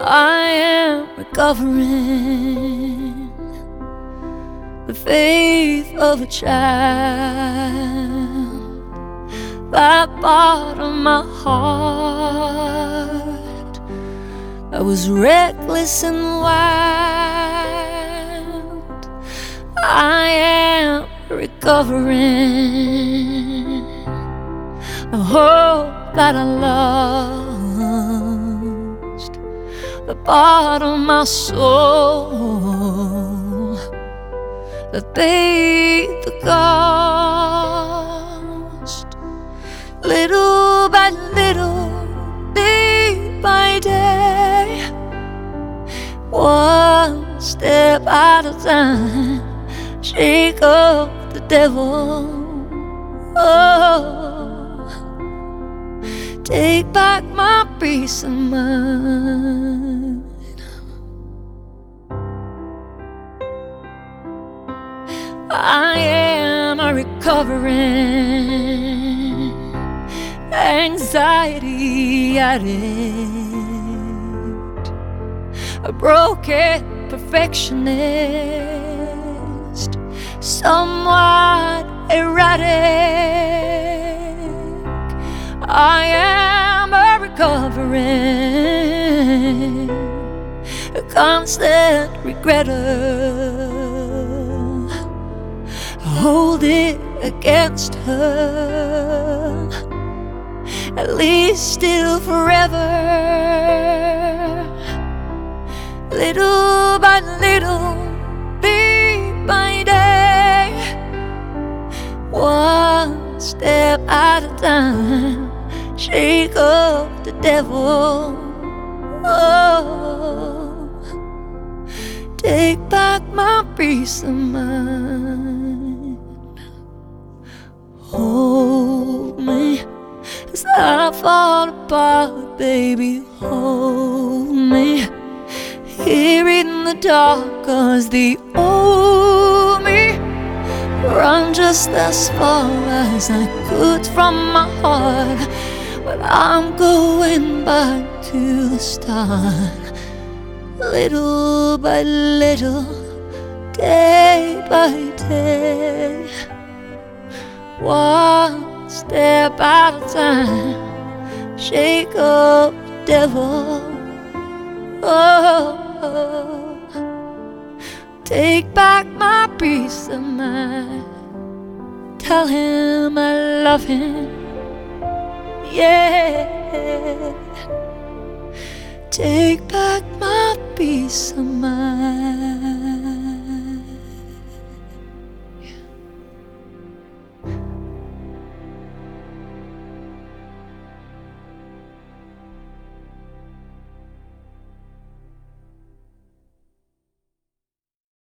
I am recovering the faith of a child, that part of my heart that was reckless and wild. I am recovering the hope that I lost, the part of my soul that paid the cost. Little by little, day by day, one step at a time, shake off the devil. Oh, take back my peace of mind. I am a recovering anxiety addict, a broken perfectionist, somewhat erratic. I am a recovering, a constant regretter. Hold it against her, at least till forever. Little by little, day by day, one step at a time, shake off the devil. Oh, take back my peace of mind. Hold me as I fall apart, baby, hold me. Here in the dark, 'cause the old me run just as far as I could from my heart. But I'm going back to the start, little by little, day by day, one step at a time, shake up the devil. Oh, take back my peace of mind. Tell him I love him, yeah. Take back my peace of mind.